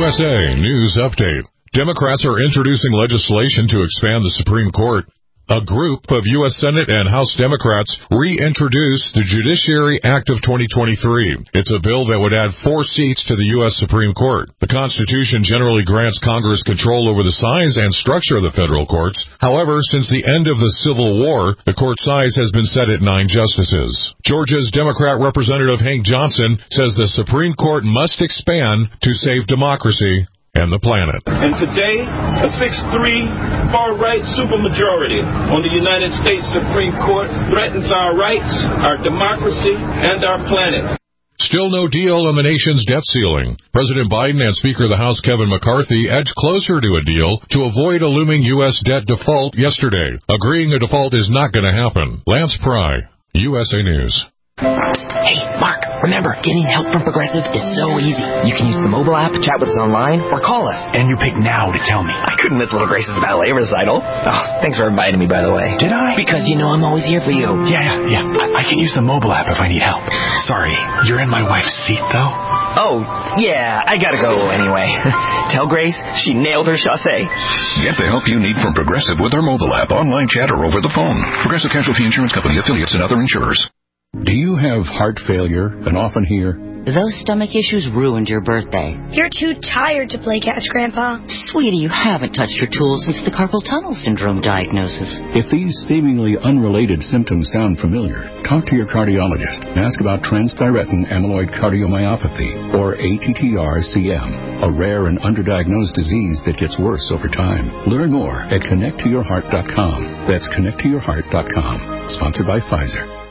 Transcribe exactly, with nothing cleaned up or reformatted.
S A News Update. Democrats are introducing legislation to expand the Supreme Court. A group of U S Senate and House Democrats reintroduced the Judiciary Act of twenty twenty-three. It's a bill that would add four seats to the U S Supreme Court. The Constitution generally grants Congress control over the size and structure of the federal courts. However, since the end of the Civil War, the court size has been set at nine justices. Georgia's Democrat Representative Hank Johnson says the Supreme Court must expand to save democracy and the planet. And today, a six three far-right supermajority on the United States Supreme Court threatens our rights, our democracy, and our planet. Still no deal on the nation's debt ceiling. President Biden and Speaker of the House Kevin McCarthy edged closer to a deal to avoid a looming U S debt default yesterday, agreeing a default is not going to happen. Lance Pry, U S A News. Hey, Mark, remember, getting help from Progressive is so easy. You can use the mobile app, chat with us online, or call us. And you pick now to tell me. I couldn't miss Little Grace's ballet recital. Oh, thanks for inviting me, by the way. Did I? Because you know I'm always here for you. Yeah, yeah, yeah. I, I can use the mobile app if I need help. Sorry, you're in my wife's seat, though? Oh, yeah, I gotta go anyway. Tell Grace she nailed her chassé. Get the help you need from Progressive with our mobile app, online chat, or over the phone. Progressive Casualty Insurance Company, affiliates, and other insurers. Do you have heart failure and often hear, "Those stomach issues ruined your birthday"? "You're too tired to play catch, Grandpa." Sweetie, you haven't touched your tools since the carpal tunnel syndrome diagnosis. If these seemingly unrelated symptoms sound familiar, talk to your cardiologist and ask about transthyretin amyloid cardiomyopathy, or A T T R C M, a rare and underdiagnosed disease that gets worse over time. Learn more at connect to your heart dot com. That's connect to your heart dot com. Sponsored by Pfizer.